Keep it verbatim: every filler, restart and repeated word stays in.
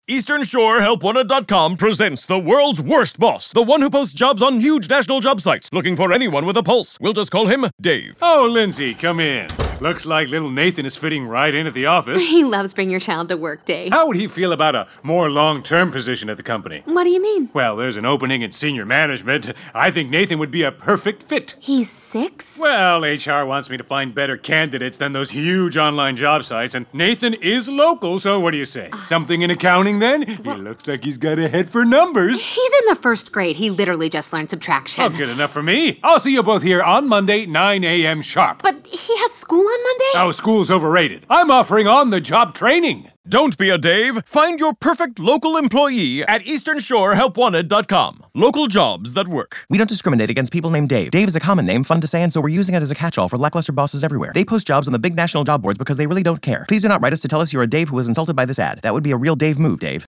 Eastern Shore Help Wanted dot com presents the world's worst boss, the one who posts jobs on huge national job sites, looking for anyone with a pulse. We'll just call him Dave. Oh, Lindsay, come in. Looks like little Nathan is fitting right in at the office. He loves bringing your child to work, Dave. How would he feel about a more long-term position at the company? What do you mean? Well, there's an opening in senior management. I think Nathan would be a perfect fit. He's six? Well, H R wants me to find better candidates than those huge online job sites, and Nathan is local, so what do you say? Something in accounting, then? He looks like he's got a head for numbers. He's in the first grade. He literally just learned subtraction. Oh, good enough for me. I'll see you both here on Monday, nine a.m. sharp. But he has school on Monday? Oh, school's overrated. I'm offering on-the-job training. Don't be a Dave. Find your perfect local employee at Eastern Shore Help Wanted dot com. Local jobs that work. We don't discriminate against people named Dave. Dave is a common name, fun to say, and so we're using it as a catch-all for lackluster bosses everywhere. They post jobs on the big national job boards because they really don't care. Please do not write us to tell us you're a Dave who was insulted by this ad. That would be a real Dave move, Dave.